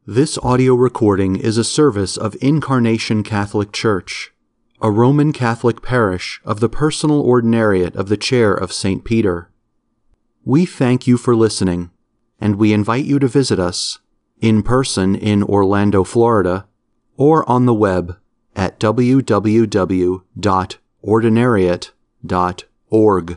This audio recording is a service of Incarnation Catholic Church, a Roman Catholic parish of the Personal Ordinariate of the Chair of St. Peter. We thank you for listening, and we invite you to visit us in person in Orlando, Florida, or on the web at www.ordinariate.org.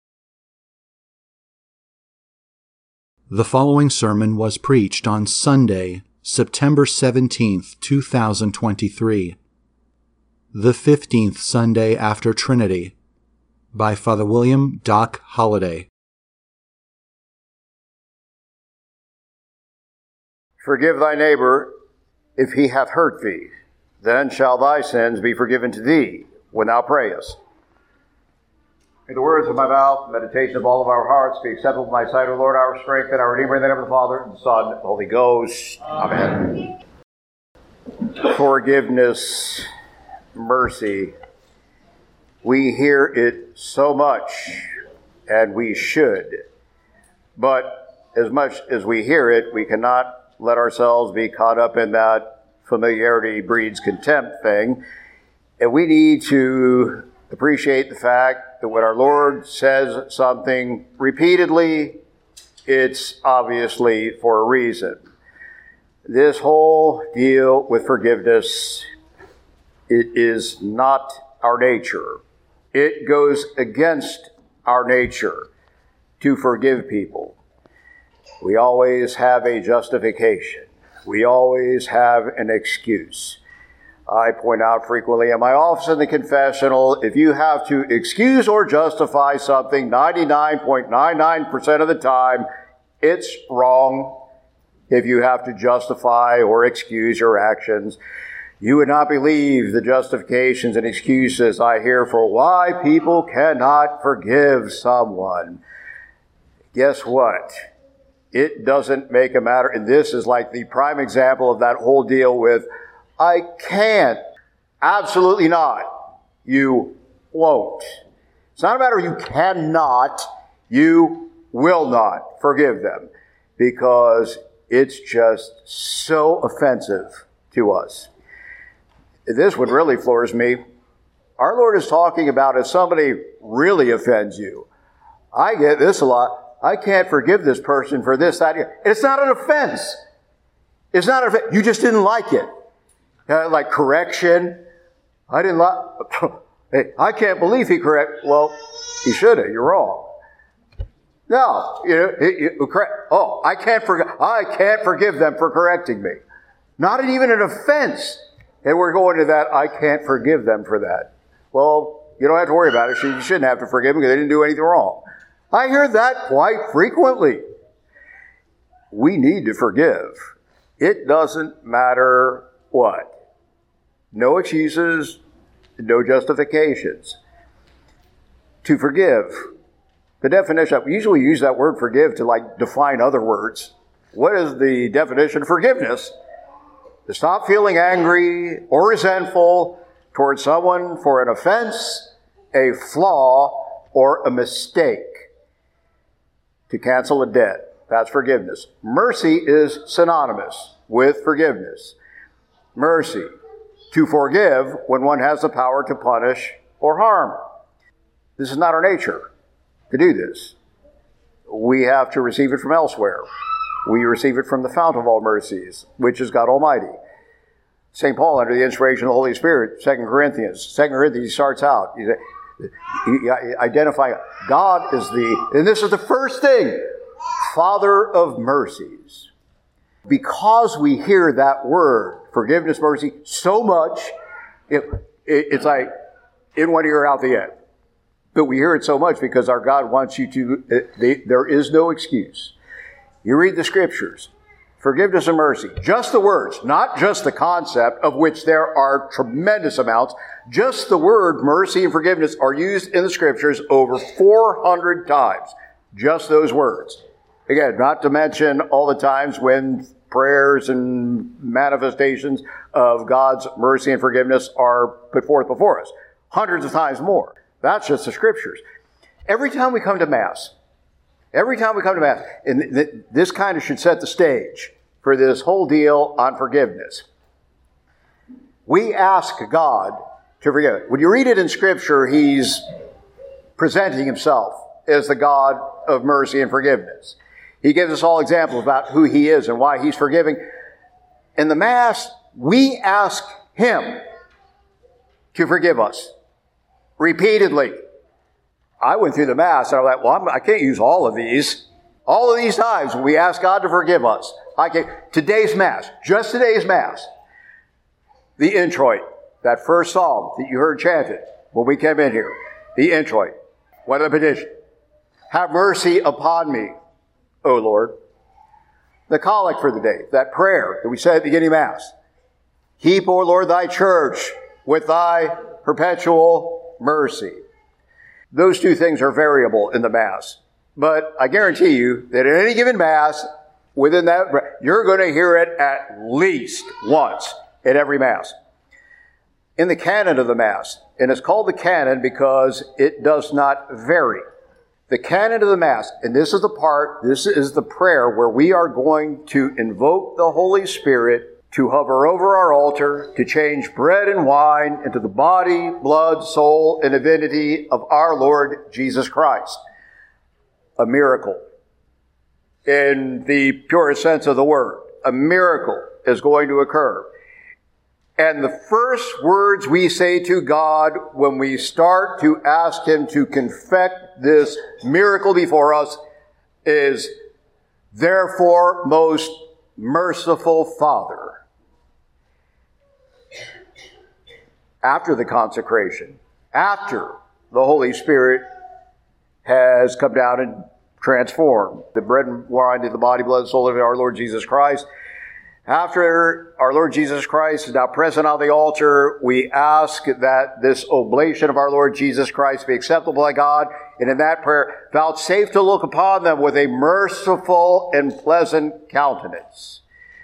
The following sermon was preached on Sunday, September 17th, 2023, the 15th Sunday after Trinity, by Father William Doc Holliday. Forgive thy neighbor if he hath hurt thee, then shall thy sins be forgiven to thee when thou prayest. May the words of my mouth, the meditation of all of our hearts be acceptable in thy sight, O Lord, our strength and our Redeemer, in the name of the Father, and the Son, and the Holy Ghost. Amen. Forgiveness, mercy. We hear it so much, and we should. But as much as we hear it, we cannot let ourselves be caught up in that familiarity breeds contempt thing. And we need to appreciate the fact that when our Lord says something repeatedly, it's obviously for a reason. This whole deal with forgiveness, it is not our nature. It goes against our nature to forgive people. We always have a justification. We always have an excuse. I point out frequently in my office in the confessional, if you have to excuse or justify something 99.99% of the time, it's wrong. If you have to justify or excuse your actions, you would not believe the justifications and excuses I hear for why people cannot forgive someone. Guess what? It doesn't make a matter, and this is like the prime example of that whole deal with I can't. Absolutely not. You won't. It's not a matter of you cannot. You will not forgive them because it's just so offensive to us. This one really floors me. Our Lord is talking about if somebody really offends you. I get this a lot. I can't forgive this person for this, that. It's not an offense. It's not an offense. You just didn't like it. Like correction. I didn't like, hey, I can't believe he correct. Well, he should have. You're wrong. No, I can't forgive them for correcting me. Not even an offense. And we're going to that, I can't forgive them for that. Well, you don't have to worry about it. You shouldn't have to forgive them because they didn't do anything wrong. I hear that quite frequently. We need to forgive. It doesn't matter what. No excuses, no justifications. To forgive. The definition, we usually use that word forgive to define other words. What is the definition of forgiveness? To stop feeling angry or resentful towards someone for an offense, a flaw, or a mistake. To cancel a debt. That's forgiveness. Mercy is synonymous with forgiveness. Mercy. To forgive when one has the power to punish or harm. This is not our nature to do this. We have to receive it from elsewhere. We receive it from the fount of all mercies, which is God Almighty. St. Paul, under the inspiration of the Holy Spirit, 2 Corinthians starts out, identifying God is and this is the first thing, Father of mercies. Because we hear that word, forgiveness, mercy, so much, it's like in one ear, out the end. But we hear it so much because our God wants you to, there is no excuse. You read the scriptures, forgiveness and mercy, just the words, not just the concept, of which there are tremendous amounts. Just the word mercy and forgiveness are used in the scriptures over 400 times. Just those words. Again, not to mention all the times when prayers and manifestations of God's mercy and forgiveness are put forth before us. Hundreds of times more. That's just the scriptures. Every time we come to Mass, and this kind of should set the stage for this whole deal on forgiveness. We ask God to forgive. When you read it in Scripture, He's presenting Himself as the God of mercy and forgiveness. He gives us all examples about who He is and why He's forgiving. In the Mass, we ask Him to forgive us repeatedly. I went through the Mass and I was like, well, I can't use all of these. All of these times when we ask God to forgive us. Today's Mass, just today's Mass, the introit, that first psalm that you heard chanted when we came in here, the introit, what a petition. Have mercy upon me, O Lord. The collect for the day, that prayer that we said at the beginning of Mass. Keep, O Lord, thy church with thy perpetual mercy. Those two things are variable in the Mass. But I guarantee you that in any given Mass, within that, you're going to hear it at least once at every Mass. In the canon of the Mass, and it's called the canon because it does not vary. The canon of the Mass, and this is the prayer where we are going to invoke the Holy Spirit to hover over our altar, to change bread and wine into the body, blood, soul, and divinity of our Lord Jesus Christ. A miracle. In the purest sense of the word, a miracle is going to occur. And the first words we say to God when we start to ask Him to confect this miracle before us is, therefore, most merciful Father. After the consecration, after the Holy Spirit has come down and transformed the bread and wine into the body, blood, and soul of our Lord Jesus Christ, after our Lord Jesus Christ is now present on the altar, we ask that this oblation of our Lord Jesus Christ be acceptable by God, and in that prayer, vouchsafe to look upon them with a merciful and pleasant countenance.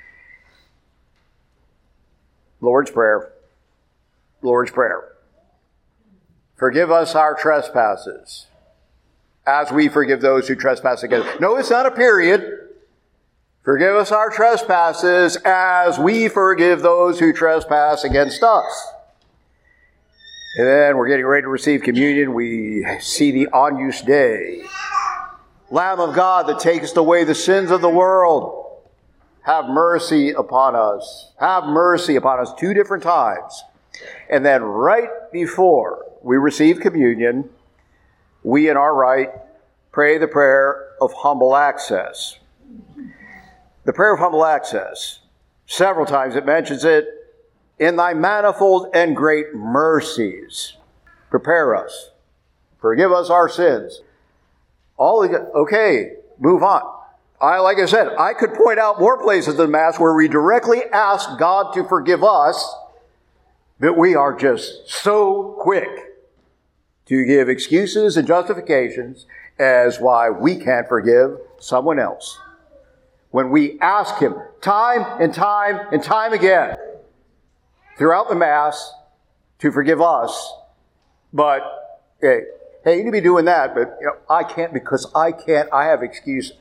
Lord's Prayer. Lord's Prayer. Forgive us our trespasses, as we forgive those who trespass against us. No, it's not a period. Forgive us our trespasses, as we forgive those who trespass against us. And then we're getting ready to receive communion. We see the Agnus Dei, Lamb of God that takest away the sins of the world. Have mercy upon us. Have mercy upon us 2 different times. And then right before we receive communion, we in our right pray the prayer of humble access. The prayer of humble access, several times it mentions it, in thy manifold and great mercies, prepare us. Forgive us our sins. Okay, move on. Like I said, I could point out more places in the Mass where we directly ask God to forgive us, but we are just so quick to give excuses and justifications as why we can't forgive someone else. When we ask Him time and time and time again throughout the Mass to forgive us, but hey, you need to be doing that, but I can't because I have excuses.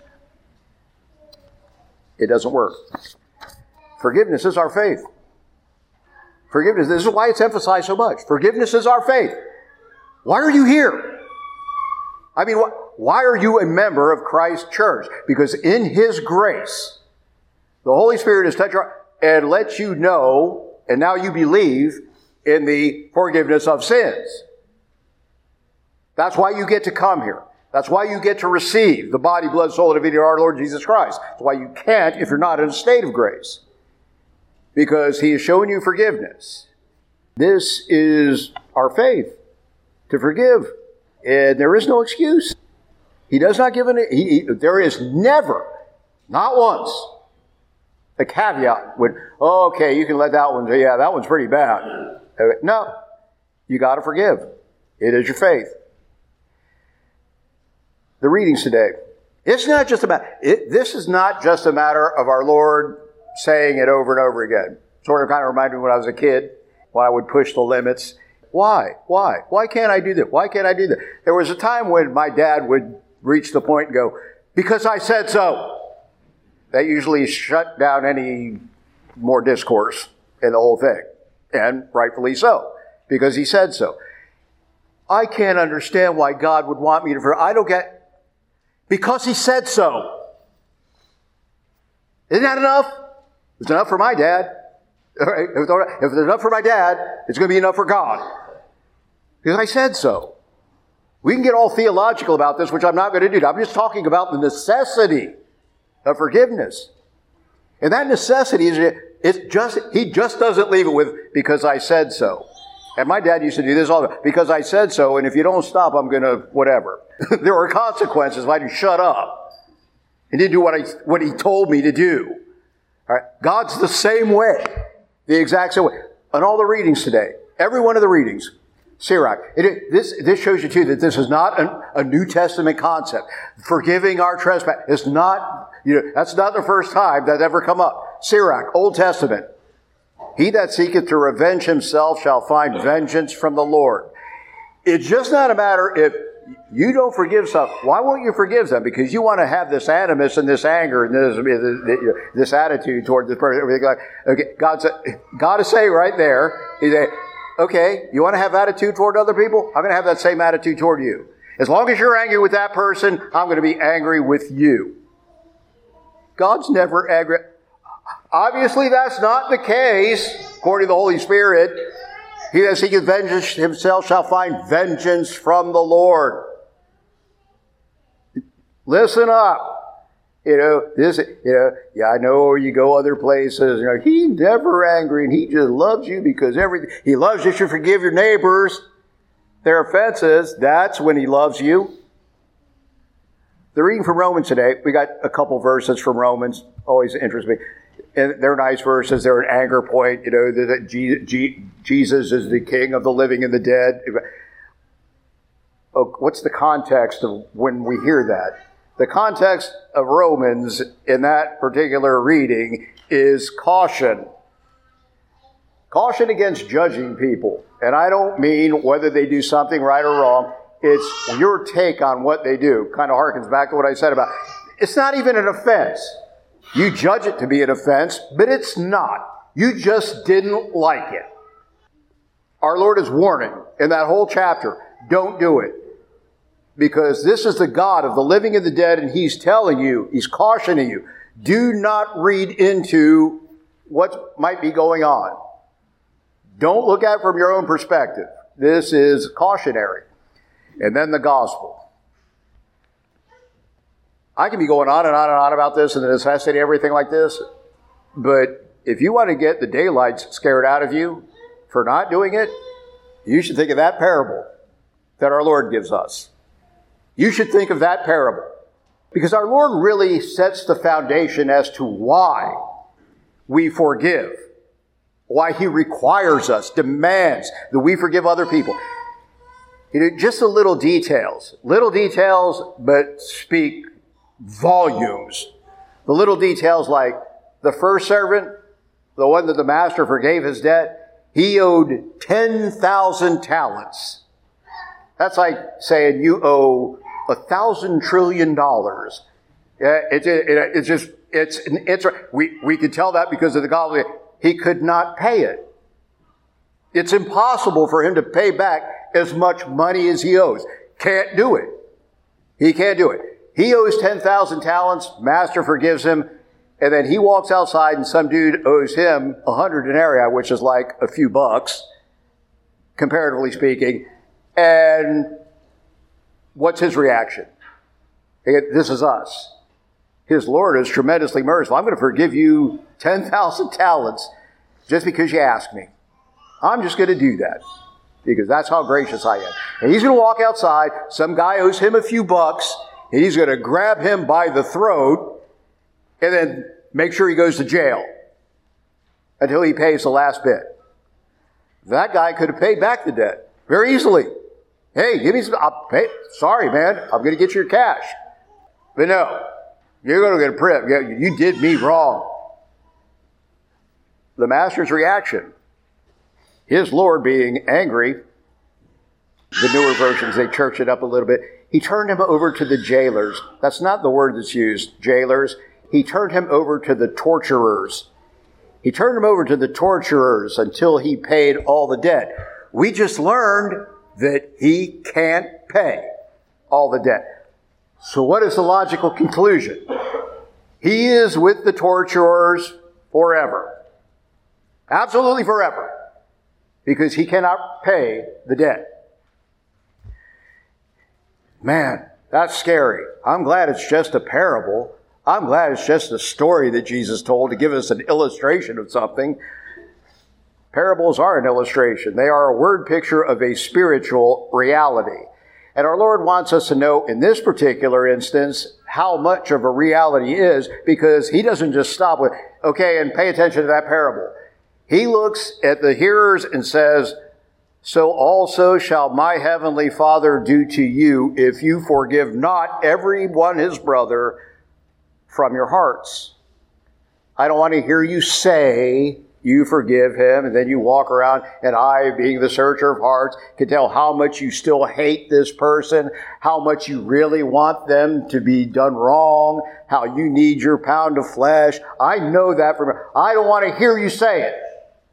It doesn't work. Forgiveness is our faith. Forgiveness, this is why it's emphasized so much. Forgiveness is our faith. Why are you here? I mean, why are you a member of Christ's church? Because in His grace, the Holy Spirit has touched your heart and lets you know, and now you believe in the forgiveness of sins. That's why you get to come here. That's why you get to receive the body, blood, soul, and divinity of our Lord Jesus Christ. That's why you can't if you're not in a state of grace. Because He has shown you forgiveness. This is our faith, to forgive. And there is no excuse. He does not give there is never, not once, a caveat when, okay, you can let that one, that one's pretty bad. No, you got to forgive. It is your faith. The readings today. This is not just a matter of our Lord saying it over and over again. Sort of kind of reminded me when I was a kid, when I would push the limits. Why? Why can't I do that? Why can't I do that? There was a time when my dad would reach the point and go, because I said so. That usually shut down any more discourse in the whole thing. And rightfully so, because he said so. I can't understand why God would want me to forgive. I don't get, because he said so. Isn't that enough? It's enough for my dad. All right? If it's enough for my dad, it's going to be enough for God. Because I said so. We can get all theological about this, which I'm not going to do. I'm just talking about the necessity of forgiveness. And that necessity is, he just doesn't leave it with, because I said so. And my dad used to do this all the time. Because I said so, and if you don't stop, I'm going to whatever. There were consequences if I didn't shut up. He didn't do what he told me to do. All right? God's the same way. The exact same way. On all the readings today, every one of the readings, Sirach. This shows you too that this is not a New Testament concept. Forgiving our trespass is not, that's not the first time that's ever come up. Sirach, Old Testament. He that seeketh to revenge himself shall find vengeance from the Lord. It's just not a matter if you don't forgive some. Why won't you forgive them? Because you want to have this animus and this anger and this attitude toward this person. Okay, God is saying right there, He's saying, okay, you want to have attitude toward other people? I'm going to have that same attitude toward you. As long as you're angry with that person, I'm going to be angry with you. God's never angry. Obviously, that's not the case, according to the Holy Spirit. He that seeketh vengeance himself shall find vengeance from the Lord. Listen up. I know you go other places. He's never angry, and he just loves you because he loves you. You should forgive your neighbors their offenses. That's when he loves you. The reading from Romans today, we got a couple verses from Romans. Always interests me. And they're nice verses. They're an anchor point. That Jesus is the King of the living and the dead. What's the context of when we hear that? The context of Romans in that particular reading is caution. Caution against judging people. And I don't mean whether they do something right or wrong. It's your take on what they do. Kind of harkens back to what I said about, it's not even an offense. You judge it to be an offense, but it's not. You just didn't like it. Our Lord is warning in that whole chapter, don't do it. Because this is the God of the living and the dead, and He's telling you, He's cautioning you, do not read into what might be going on. Don't look at it from your own perspective. This is cautionary. And then the gospel. I can be going on and on and on about this and the necessity of everything like this, but if you want to get the daylights scared out of you for not doing it, you should think of that parable that our Lord gives us. You should think of that parable. Because our Lord really sets the foundation as to why we forgive. Why He requires us, demands that we forgive other people. Just the little details, but speak volumes. The little details like the first servant, the one that the master forgave his debt, he owed 10,000 talents. That's like saying you owe $1,000 trillion. We could tell that because of the gospel. He could not pay it. It's impossible for him to pay back as much money as he owes. Can't do it. He can't do it. He owes 10,000 talents. Master forgives him. And then he walks outside and some dude owes him 100 denarii, which is like a few bucks, comparatively speaking. And what's his reaction? This is us. His Lord is tremendously merciful. I'm going to forgive you 10,000 talents just because you asked me. I'm just going to do that because that's how gracious I am. And he's going to walk outside. Some guy owes him a few bucks. And he's going to grab him by the throat and then make sure he goes to jail until he pays the last bit. That guy could have paid back the debt very easily. Hey, give me some, I'll pay. Sorry, man, I'm going to get your cash. But no, you're going to get a print. You did me wrong. The master's reaction, his Lord being angry, the newer versions, they church it up a little bit. He turned him over to the jailers. That's not the word that's used, jailers. he turned him over to the torturers. He turned him over to the torturers until he paid all the debt. We just learned that he can't pay all the debt. So what is the logical conclusion? He is with the torturers forever. Absolutely forever. Because he cannot pay the debt. Man, that's scary. I'm glad it's just a parable. I'm glad it's just a story that Jesus told to give us an illustration of something. Parables are an illustration. They are a word picture of a spiritual reality. And our Lord wants us to know in this particular instance how much of a reality is, because he doesn't just stop with, okay, and pay attention to that parable. He looks at the hearers and says, so also shall my heavenly Father do to you if you forgive not every one his brother from your hearts. I don't want to hear you say you forgive him, and then you walk around, and I, being the searcher of hearts, can tell how much you still hate this person, how much you really want them to be done wrong, how you need your pound of flesh. I know that from, I don't want to hear you say it.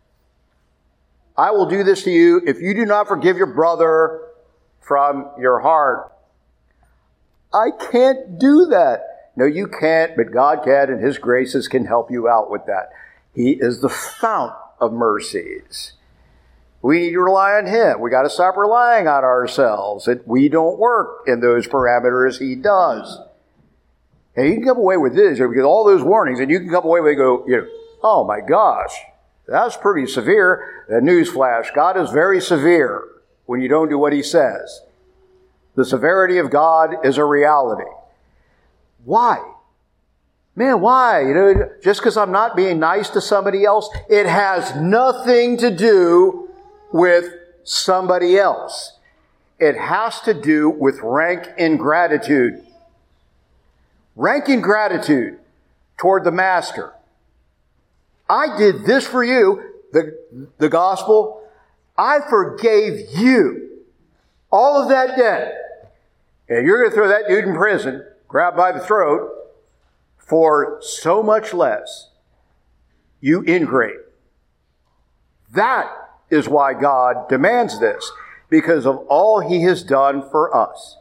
I will do this to you if you do not forgive your brother from your heart. I can't do that. No, you can't, but God can, and his graces can help you out with that. He is the fount of mercies. We need to rely on him. We got to stop relying on ourselves. That we don't work in those parameters. He does. And you can come away with this, because all those warnings, and you can come away with it and go, oh my gosh, that's pretty severe. A newsflash, God is very severe when you don't do what he says. The severity of God is a reality. Why? Man, why? Just because I'm not being nice to somebody else, it has nothing to do with somebody else. It has to do with rank ingratitude. Rank ingratitude toward the master. I did this for you, the gospel. I forgave you all of that debt. And you're going to throw that dude in prison, grab by the throat, for so much less, you ingrate. That is why God demands this, because of all he has done for us.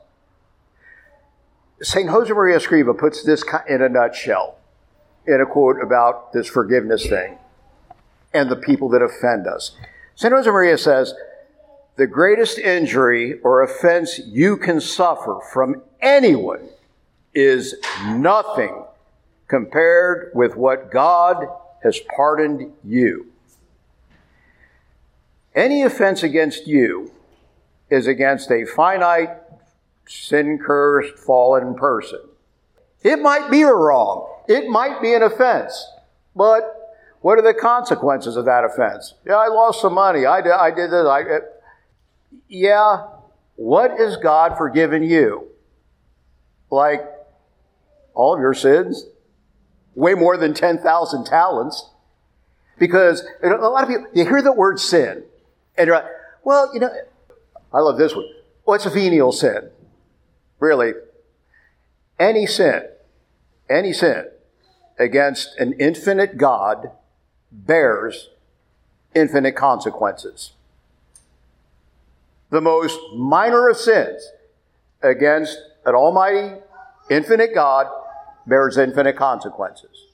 St. Josemaria Escriva puts this in a nutshell, in a quote about this forgiveness thing and the people that offend us. St. Josemaria says, the greatest injury or offense you can suffer from anyone is nothing compared with what God has pardoned you. Any offense against you is against a finite, sin-cursed, fallen person. It might be a wrong. It might be an offense. But what are the consequences of that offense? Yeah, I lost some money. I did this. Yeah, what has God forgiven you? Like all of your sins? Way more than 10,000 talents. Because a lot of people, you hear the word sin, and you're like, well, I love this one. What's a venial sin? Really, any sin against an infinite God bears infinite consequences. The most minor of sins against an almighty, infinite God bears infinite consequences.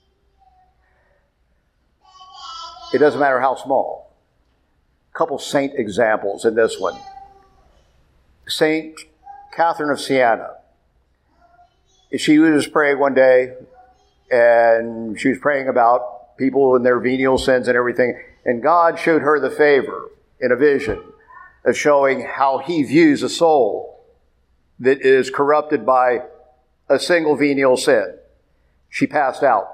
It doesn't matter how small. A couple saint examples in this one. Saint Catherine of Siena. She was praying one day, and she was praying about people and their venial sins and everything, and God showed her the favor in a vision of showing how he views a soul that is corrupted by a single venial sin. She passed out.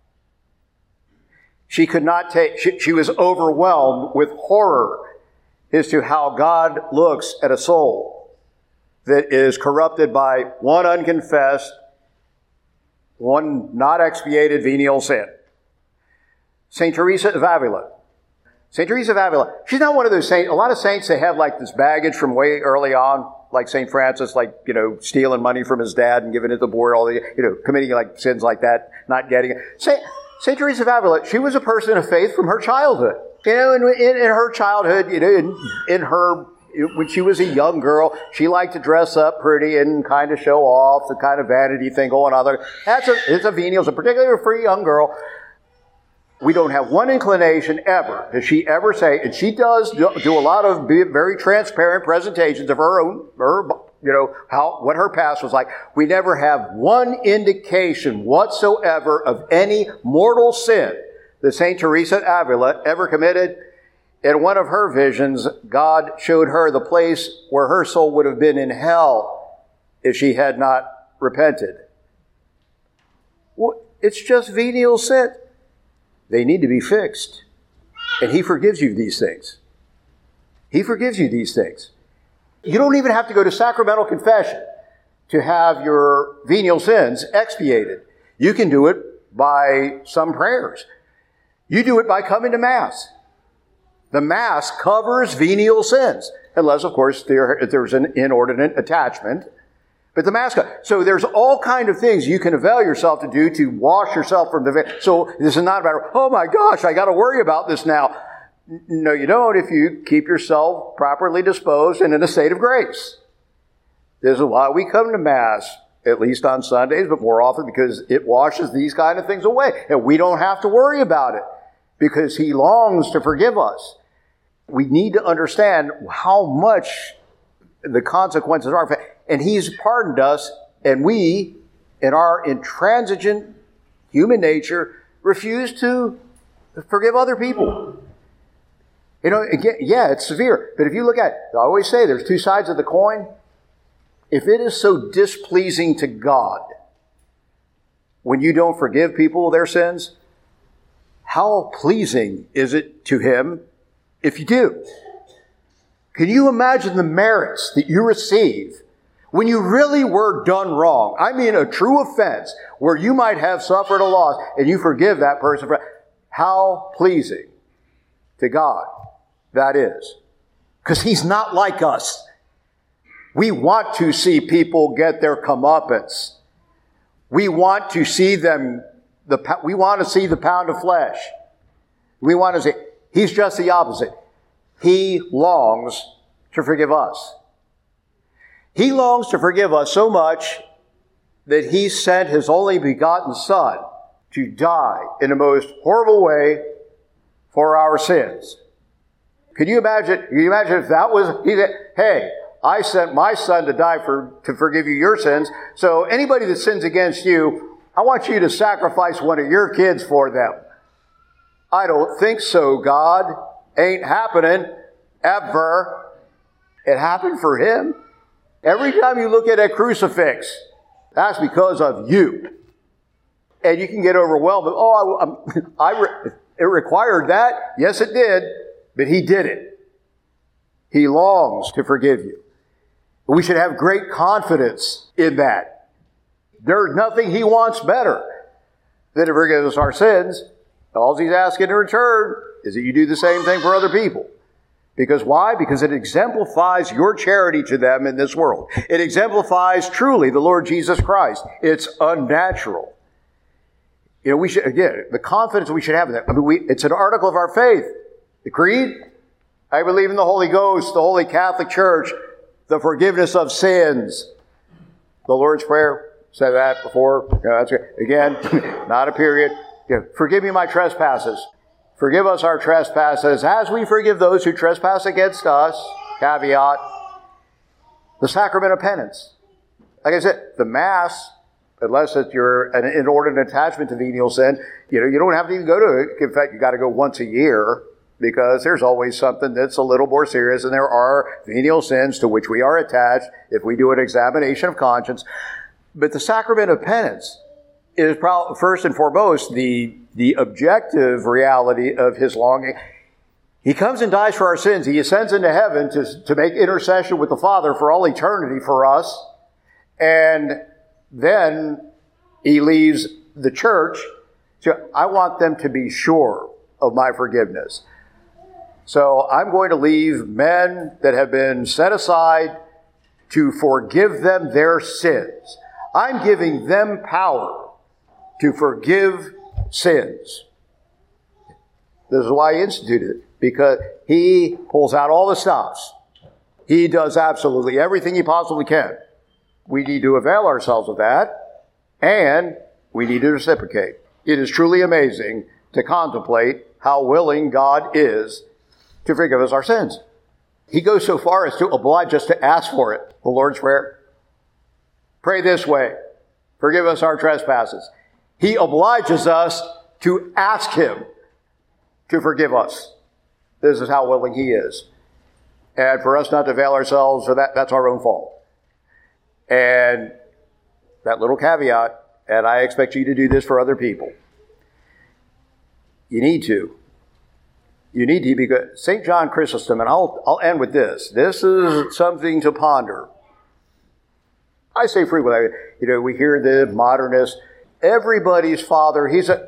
She could not she was overwhelmed with horror as to how God looks at a soul that is corrupted by one unconfessed, one not expiated venial sin. St. Teresa of Avila. St. Teresa of Avila, she's not one of those saints. A lot of saints, they have like this baggage from way early on. like St. Francis, like, stealing money from his dad and giving it to the poor, all the, committing like sins like that, not getting it. St. Teresa of Avila, she was a person of faith from her childhood. In her childhood, in her, when she was a young girl, she liked to dress up pretty and kind of show off, the kind of vanity thing going on there. It's a venial, particularly for a young girl. We don't have one inclination ever, does she ever say, and she does do a lot of very transparent presentations of her own, what her past was like. We never have one indication whatsoever of any mortal sin that St. Teresa of Avila ever committed. In one of her visions, God showed her the place where her soul would have been in hell if she had not repented. Well, it's just venial sin. They need to be fixed. And He forgives you these things. He forgives you these things. You don't even have to go to sacramental confession to have your venial sins expiated. You can do it by some prayers. You do it by coming to Mass. The Mass covers venial sins, unless, of course, there's an inordinate attachment. But the Mass, so there's all kind of things you can avail yourself to do to wash yourself from the. So this is not about, oh my gosh, I got to worry about this now. No, you don't if you keep yourself properly disposed and in a state of grace. This is why we come to Mass, at least on Sundays, but more often because it washes these kind of things away. And we don't have to worry about it because He longs to forgive us. We need to understand how much the consequences are. And He's pardoned us, and we, in our intransigent human nature, refuse to forgive other people. Again, yeah, it's severe. But if you look at it, I always say there's two sides of the coin. If it is so displeasing to God when you don't forgive people their sins, how pleasing is it to Him if you do? Can you imagine the merits that you receive when you really were done wrong? I mean, a true offense where you might have suffered a loss and you forgive that person. How pleasing to God that is. Because He's not like us. We want to see people get their comeuppance. We want to see them, we want to see the pound of flesh. We want to see, He's just the opposite. He longs to forgive us. He longs to forgive us so much that He sent His only begotten Son to die in the most horrible way for our sins. Can you imagine if that was, He said, hey, I sent my Son to die to forgive you your sins, so anybody that sins against you, I want you to sacrifice one of your kids for them. I don't think so, God. Ain't happening ever. It happened for Him. Every time you look at a crucifix, that's because of you. And you can get overwhelmed. It required that. Yes, it did. But He did it. He longs to forgive you. We should have great confidence in that. There's nothing He wants better than to forgive us our sins. All He's asking in return is that you do the same thing for other people. Because why? Because it exemplifies your charity to them in this world. It exemplifies truly the Lord Jesus Christ. It's unnatural. We should, again, the confidence we should have in that. It's an article of our faith. The Creed, I believe in the Holy Ghost, the Holy Catholic Church, the forgiveness of sins. The Lord's Prayer, said that before. That's good. Again, not a period. Forgive me my trespasses. Forgive us our trespasses as we forgive those who trespass against us. Caveat. The sacrament of penance. Like I said, the Mass, unless you're an inordinate attachment to venial sin, you don't have to even go to it. In fact, you got to go once a year because there's always something that's a little more serious, and there are venial sins to which we are attached if we do an examination of conscience. But the sacrament of penance is probably first and foremost the objective reality of His longing. He comes and dies for our sins. He ascends into heaven to make intercession with the Father for all eternity for us. And then He leaves the church. So I want them to be sure of my forgiveness. So I'm going to leave men that have been set aside to forgive them their sins. I'm giving them power to forgive sins. This is why he instituted it, because he pulls out all the stops. He does absolutely everything he possibly can. We need to avail ourselves of that, and we need to reciprocate. It is truly amazing to contemplate how willing God is to forgive us our sins. He goes so far as to oblige us to ask for it. The Lord's Prayer. Pray this way. Forgive us our trespasses. He obliges us to ask him to forgive us. This is how willing he is. And for us not to avail ourselves of that, that's our own fault. And that little caveat, and I expect you to do this for other people. You need to. You need to, because St. John Chrysostom, and I'll end with this. This is something to ponder. I say frequently, we hear the modernists, everybody's father,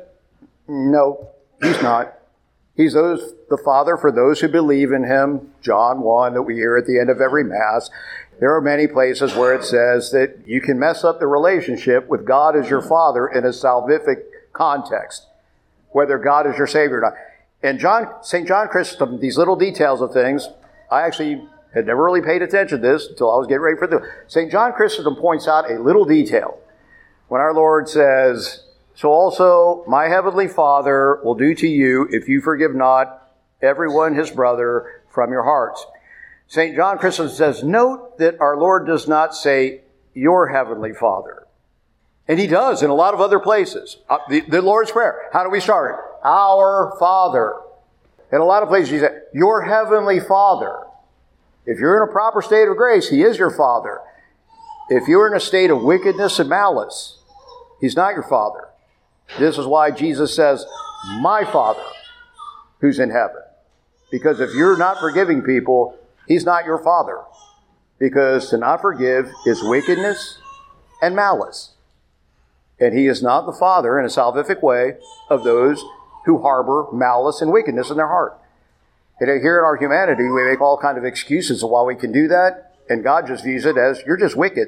no, he's not. He's the Father for those who believe in him, John 1, that we hear at the end of every Mass. There are many places where it says that you can mess up the relationship with God as your Father in a salvific context, whether God is your Savior or not. And St. John Chrysostom, these little details of things, I actually had never really paid attention to this until I was getting ready for this. St. John Chrysostom points out a little detail when our Lord says, "So also my heavenly Father will do to you if you forgive not everyone his brother from your hearts." St. John Chrysostom says, note that our Lord does not say, "your heavenly Father." And he does in a lot of other places. The Lord's Prayer, how do we start it? Our Father. In a lot of places he says, "your heavenly Father." If you're in a proper state of grace, he is your Father. If you're in a state of wickedness and malice, he's not your Father. This is why Jesus says, "my Father who's in heaven." Because if you're not forgiving people, he's not your Father. Because to not forgive is wickedness and malice. And he is not the Father in a salvific way of those who harbor malice and wickedness in their heart. And here in our humanity, we make all kinds of excuses of why we can do that. And God just views it as, you're just wicked.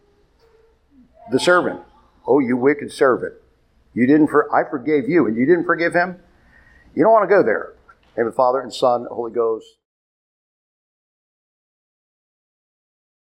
The servant. "Oh, you wicked servant. I forgave you, and you didn't forgive him?" You don't want to go there. In the name of the Father, and Son, and Holy Ghost.